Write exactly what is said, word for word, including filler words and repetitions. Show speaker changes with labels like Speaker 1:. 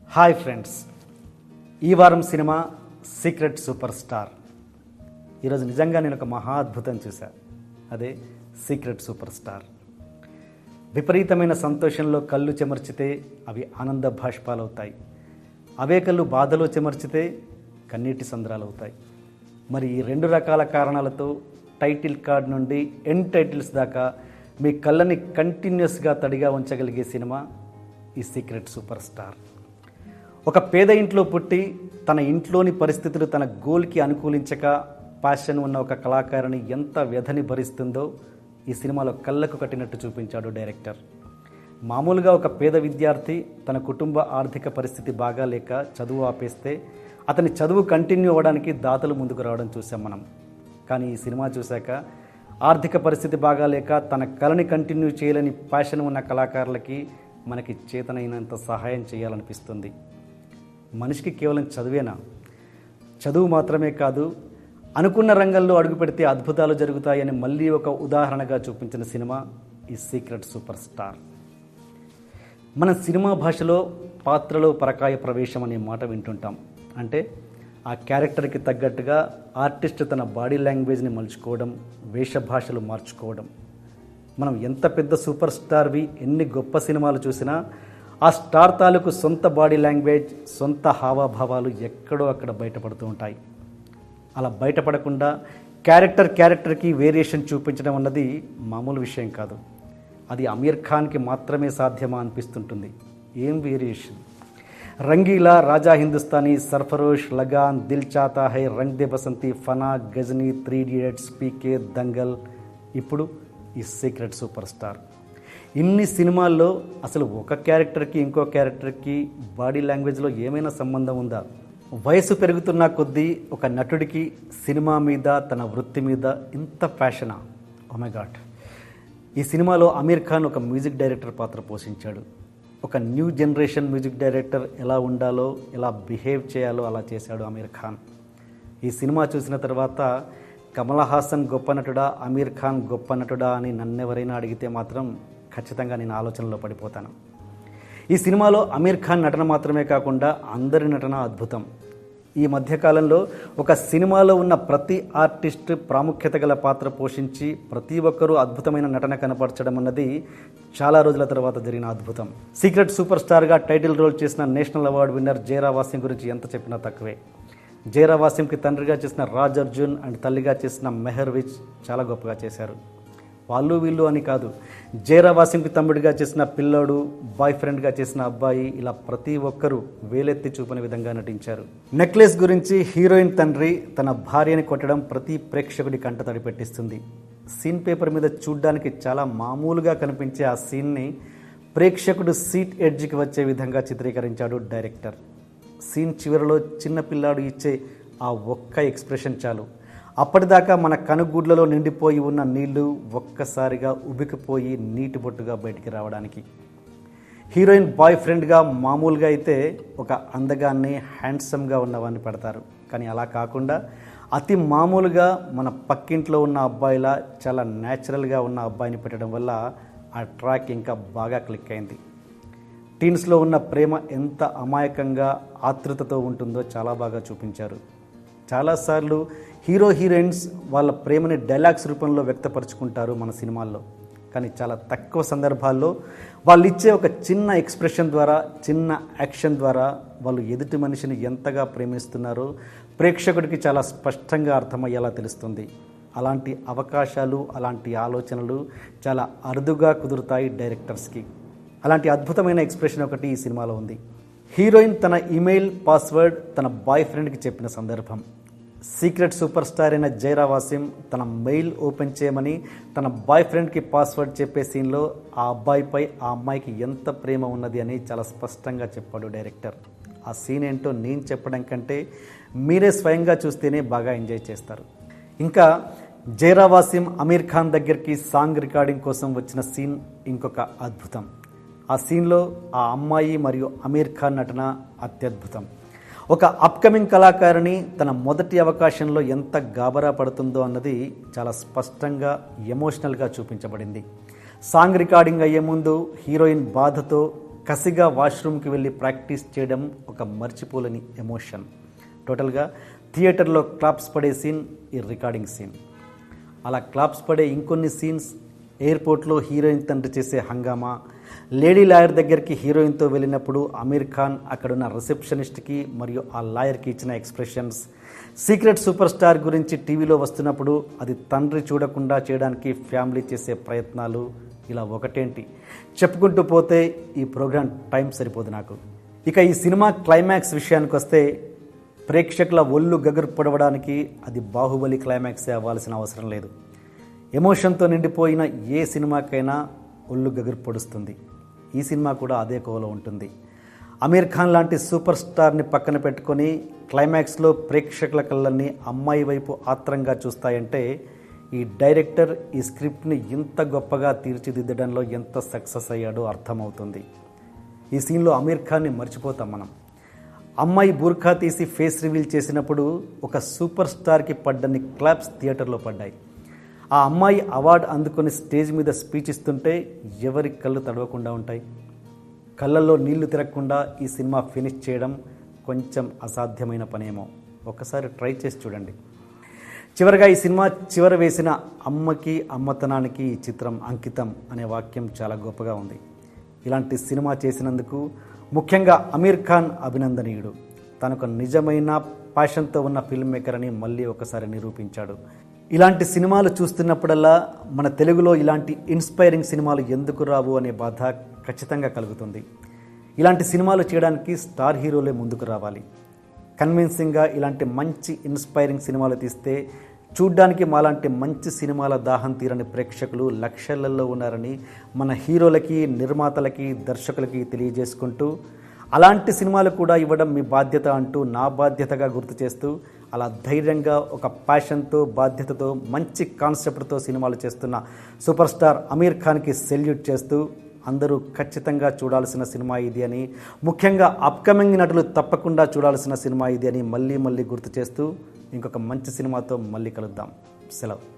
Speaker 1: Hi friends, ఈ వారం cinema secret super star. ఈరోజు నిజంగా నేను ఒక మహా అద్భుతం చూశా. అదే సీక్రెట్ సూపర్ స్టార్. విపరీతమైన సంతోషంలో కళ్ళు చెమర్చితే అవి ఆనంద భాష్పాలవుతాయి. అవే కళ్ళు బాధలో చెమర్చితే కన్నీటి సంద్రాలవుతాయి. మరి ఈ రెండు రకాల కారణాలతో టైటిల్ కార్డ్ నుండి ఎండ్ టైటిల్స్ దాకా మీ కళ్ళని కంటిన్యూస్గా తడిగా ఉంచగలిగే సినిమా ఈ సీక్రెట్ సూపర్ స్టార్. ఒక పేద ఇంట్లో పుట్టి తన ఇంట్లోని పరిస్థితులు తన గోల్కి అనుకూలించక ప్యాషన్ ఉన్న ఒక కళాకారుని ఎంత వ్యధని భరిస్తుందో ఈ సినిమాలో కళ్ళకు కట్టినట్టు చూపించాడు డైరెక్టర్. మామూలుగా ఒక పేద విద్యార్థి తన కుటుంబ ఆర్థిక పరిస్థితి బాగాలేక చదువు ఆపేస్తే అతని చదువు కంటిన్యూ అవ్వడానికి దాతలు ముందుకు రావడం చూసాం మనం. కానీ ఈ సినిమా చూశాక ఆర్థిక పరిస్థితి బాగాలేక తన కళని కంటిన్యూ చేయలేని ప్యాషన్ ఉన్న కళాకారులకి మనకి చేతనైనంత సహాయం చేయాలనిపిస్తుంది. మనిషికి కేవలం చదువేనా? చదువు మాత్రమే కాదు, అనుకున్న రంగంలో అడుగు పెడితే అద్భుతాలు జరుగుతాయని మళ్ళీ ఒక ఉదాహరణగా చూపించిన సినిమా ఈ సీక్రెట్ సూపర్ స్టార్. మన సినిమా భాషలో పాత్రలో పరకాయ ప్రవేశం అనే మాట వింటుంటాం. అంటే ఆ క్యారెక్టర్కి తగ్గట్టుగా ఆర్టిస్ట్ తన బాడీ లాంగ్వేజ్ని మలుచుకోవడం, వేషభాషలు మార్చుకోవడం. మనం ఎంత పెద్ద సూపర్ స్టార్వి, ఎన్ని గొప్ప సినిమాలు చూసినా ఆ స్టార్ తాలూకు సొంత బాడీ లాంగ్వేజ్, సొంత హావాభావాలు ఎక్కడో అక్కడ బయటపడుతూ ఉంటాయి. అలా బయటపడకుండా క్యారెక్టర్ క్యారెక్టర్కి వేరియేషన్ చూపించడం అన్నది మామూలు విషయం కాదు. అది అమీర్ ఖాన్కి మాత్రమే సాధ్యమా అనిపిస్తుంటుంది. ఏం variation! Rangeela, Raja Hindustani, Sarfarosh, Lagaan, Dil Chahta Hai, Rang De Basanti, Fanaa, Ghajini, three idiots, PK, Dangal, ఇప్పుడు ఈ సీక్రెట్ సూపర్ స్టార్. ఇన్ని సినిమాల్లో అసలు ఒక క్యారెక్టర్కి ఇంకో క్యారెక్టర్కి బాడీ లాంగ్వేజ్లో ఏమైనా సంబంధం ఉందా? వయసు పెరుగుతున్న కొద్దీ ఒక నటుడికి సినిమా మీద, తన వృత్తి మీద ఇంత ప్యాషనా? Oh my God! ఈ సినిమాలో అమీర్ ఖాన్ ఒక మ్యూజిక్ డైరెక్టర్ పాత్ర పోషించాడు. ఒక న్యూ జనరేషన్ మ్యూజిక్ డైరెక్టర్ ఎలా ఉండాలో, ఎలా బిహేవ్ చేయాలో అలా చేశాడు అమీర్ ఖాన్. ఈ సినిమా చూసిన తర్వాత కమల్ హాసన్ గొప్ప నటుడా, అమీర్ ఖాన్ గొప్ప నటుడా అని నన్నెవరైనా అడిగితే మాత్రం ఖచ్చితంగా నేను ఆలోచనలో పడిపోతాను. ఈ సినిమాలో అమీర్ ఖాన్ నటన మాత్రమే కాకుండా అందరి నటన అద్భుతం. ఈ మధ్యకాలంలో ఒక సినిమాలో ఉన్న ప్రతి ఆర్టిస్ట్ ప్రాముఖ్యత గల పాత్ర పోషించి ప్రతి ఒక్కరూ అద్భుతమైన నటన కనపరచడం అన్నది చాలా రోజుల తర్వాత జరిగిన అద్భుతం. సీక్రెట్ సూపర్ స్టార్గా టైటిల్ రోల్ చేసిన national award winner Zaira Wasim గురించి ఎంత చెప్పినా తక్కువే. జయరా వాసింకి తండ్రిగా చేసిన రాజ్ అర్జున్ అండ్ తల్లిగా చేసిన మెహర్ విజ్ చాలా గొప్పగా చేశారు. వాళ్ళు వీళ్ళు అని కాదు, జయరా వాసింకి తమ్ముడిగా చేసిన పిల్లోడు, బాయ్ ఫ్రెండ్గా చేసిన అబ్బాయి, ఇలా ప్రతి ఒక్కరూ వేలెత్తి చూపని విధంగా నటించారు. నెక్లెస్ గురించి హీరోయిన్ తండ్రి తన భార్యని కొట్టడం ప్రతి ప్రేక్షకుడి కంట తడి పెట్టిస్తుంది. సీన్ పేపర్ మీద చూడ్డానికి చాలా మామూలుగా కనిపించే ఆ సీన్ని ప్రేక్షకుడు సీట్ ఎడ్జ్కి వచ్చే విధంగా చిత్రీకరించాడు డైరెక్టర్. సీన్ చివరిలో చిన్న పిల్లాడు ఇచ్చే ఆ ఒక్క ఎక్స్ప్రెషన్ చాలు, అప్పటిదాకా మన కనుగుడ్లలో నిండిపోయి ఉన్న నీళ్లు ఒక్కసారిగా ఉబికిపోయి నీటి బొట్టుగా బయటికి రావడానికి. హీరోయిన్ బాయ్ ఫ్రెండ్గా మామూలుగా అయితే ఒక అందగాన్ని, హ్యాండ్సమ్గా ఉన్నవాన్ని పెడతారు. కానీ అలా కాకుండా అతి మామూలుగా మన పక్కింట్లో ఉన్న అబ్బాయిలా చాలా న్యాచురల్గా ఉన్న అబ్బాయిని పెట్టడం వల్ల ఆ ట్రాక్ ఇంకా బాగా క్లిక్ అయింది. టీన్స్లో ఉన్న ప్రేమ ఎంత అమాయకంగా, ఆతృతతో ఉంటుందో చాలా బాగా చూపించారు. చాలాసార్లు హీరో హీరోయిన్స్ వాళ్ళ ప్రేమని డైలాగ్స్ రూపంలో వ్యక్తపరుచుకుంటారు మన సినిమాల్లో. కానీ చాలా తక్కువ సందర్భాల్లో వాళ్ళు ఇచ్చే ఒక చిన్న ఎక్స్ప్రెషన్ ద్వారా, చిన్న యాక్షన్ ద్వారా వాళ్ళు ఎదుటి మనిషిని ఎంతగా ప్రేమిస్తున్నారో ప్రేక్షకుడికి చాలా స్పష్టంగా అర్థమయ్యేలా తెలుస్తుంది. అలాంటి అవకాశాలు, అలాంటి ఆలోచనలు చాలా అరుదుగా కుదురుతాయి డైరెక్టర్స్కి. అలాంటి అద్భుతమైన ఎక్స్ప్రెషన్ ఒకటి ఈ సినిమాలో ఉంది. హీరోయిన్ తన ఈమెయిల్ పాస్వర్డ్ తన బాయ్ ఫ్రెండ్కి చెప్పిన సందర్భం. సీక్రెట్ సూపర్ స్టార్ అయిన జయరా వాసిం తన మెయిల్ ఓపెన్ చేయమని తన బాయ్ ఫ్రెండ్కి పాస్వర్డ్ చెప్పే సీన్లో ఆ అబ్బాయిపై ఆ అమ్మాయికి ఎంత ప్రేమ ఉన్నది అని చాలా స్పష్టంగా చెప్పాడు డైరెక్టర్. ఆ సీన్ ఏంటో నేను చెప్పడం కంటే మీరే స్వయంగా చూస్తేనే బాగా ఎంజాయ్ చేస్తారు. ఇంకా జయరా వాసిం అమీర్ ఖాన్ దగ్గరికి సాంగ్ రికార్డింగ్ కోసం వచ్చిన సీన్ ఇంకొక అద్భుతం. ఆ సీన్లో ఆ అమ్మాయి మరియు అమీర్ ఖాన్ నటన అత్యద్భుతం. ఒక అప్కమింగ్ కళాకారిణి తన మొదటి అవకాశంలో ఎంత గాబరా పడుతుందో అన్నది చాలా స్పష్టంగా, ఎమోషనల్గా చూపించబడింది. సాంగ్ రికార్డింగ్ అయ్యే ముందు హీరోయిన్ బాధతో కసిగా వాష్రూమ్కి వెళ్ళి ప్రాక్టీస్ చేయడం ఒక మర్చిపోలేని ఎమోషన్. టోటల్గా థియేటర్లో క్లాప్స్ పడే సీన్ ఈ రికార్డింగ్ సీన్. అలా క్లాప్స్ పడే ఇంకొన్ని సీన్స్ ఎయిర్పోర్ట్లో హీరోయిన్ తండ్రి చేసే హంగామా, లేడీ లాయర్ దగ్గరికి హీరోయిన్తో వెళ్ళినప్పుడు అమీర్ ఖాన్ అక్కడున్న రిసెప్షనిస్ట్కి మరియు ఆ లాయర్కి ఇచ్చిన ఎక్స్ప్రెషన్స్, సీక్రెట్ సూపర్ స్టార్ గురించి టీవీలో వస్తున్నప్పుడు అది తండ్రి చూడకుండా చేయడానికి ఫ్యామిలీ చేసే ప్రయత్నాలు, ఇలా ఒకటేంటి చెప్పుకుంటూ పోతే ఈ ప్రోగ్రాం టైం సరిపోదు నాకు. ఇక ఈ సినిమా క్లైమాక్స్ విషయానికి వస్తే ప్రేక్షకుల ఒళ్ళు గగురు పొడవడానికి అది బాహుబలి క్లైమాక్సే అవ్వాల్సిన అవసరం లేదు. ఎమోషన్తో నిండిపోయిన ఏ సినిమాకైనా ఒళ్ళు గగురు పొడుస్తుంది. ఈ సినిమా కూడా అదే కోవలో ఉంటుంది. అమీర్ ఖాన్ లాంటి సూపర్ స్టార్ని పక్కన పెట్టుకొని క్లైమాక్స్లో ప్రేక్షకుల కళ్ళన్నీ అమ్మాయి వైపు ఆత్రంగా చూస్తాయంటే ఈ డైరెక్టర్ ఈ స్క్రిప్ట్ని ఇంత గొప్పగా తీర్చిదిద్దడంలో ఎంత సక్సెస్ అయ్యాడో అర్థమవుతుంది. ఈ సీన్లో అమీర్ ఖాన్ని మర్చిపోతాం మనం. అమ్మాయి బూర్ఖా తీసి ఫేస్ రివీల్ చేసినప్పుడు ఒక సూపర్ స్టార్కి పడ్డన్ని క్లాప్స్ థియేటర్లో పడ్డాయి. ఆ అమ్మాయి అవార్డు అందుకొని స్టేజ్ మీద స్పీచ్ ఇస్తుంటే ఎవరి కళ్ళు తడవకుండా ఉంటాయి? కళ్ళల్లో నీళ్లు తిరగకుండా ఈ సినిమా ఫినిష్ చేయడం కొంచెం అసాధ్యమైన పనేమో. ఒకసారి ట్రై చేసి చూడండి. చివరిగా ఈ సినిమా చివర వేసిన అమ్మకి అమ్మతనానికి ఈ చిత్రం అంకితం అనే వాక్యం చాలా గొప్పగా ఉంది. ఇలాంటి సినిమా చేసినందుకు ముఖ్యంగా అమీర్ ఖాన్ అభినందనీయుడు. తనకు నిజమైన ప్యాషన్తో ఉన్న ఫిల్మ్ మేకర్ అని మళ్ళీ ఒకసారి నిరూపించాడు. ఇలాంటి సినిమాలు చూస్తున్నప్పుడల్లా మన తెలుగులో ఇలాంటి ఇన్స్పైరింగ్ సినిమాలు ఎందుకు రావు అనే బాధ ఖచ్చితంగా కలుగుతుంది. ఇలాంటి సినిమాలు చేయడానికి స్టార్ హీరోలే ముందుకు రావాలి. కన్విన్సింగ్గా ఇలాంటి మంచి ఇన్స్పైరింగ్ సినిమాలు తీస్తే చూడ్డానికి మాలాంటి మంచి సినిమాల దాహం తీరని ప్రేక్షకులు లక్షలలో ఉన్నారని మన హీరోలకి, నిర్మాతలకి, దర్శకులకి తెలియజేసుకుంటూ అలాంటి సినిమాలు కూడా ఇవ్వడం మీ బాధ్యత అంటూ నా బాధ్యతగా గుర్తు చేస్తూ అలా ధైర్యంగా ఒక ప్యాషన్తో, బాధ్యతతో, మంచి కాన్సెప్ట్తో సినిమాలు చేస్తున్న సూపర్ స్టార్ అమీర్ ఖాన్కి సెల్యూట్ చేస్తూ అందరూ ఖచ్చితంగా చూడాల్సిన సినిమా ఇది అని, ముఖ్యంగా అప్కమింగ్ నటులు తప్పకుండా చూడాల్సిన సినిమా ఇది అని మళ్ళీ మళ్ళీ గుర్తు చేస్తూ ఇంకొక మంచి సినిమాతో మళ్ళీ కలుద్దాం. సెలవు.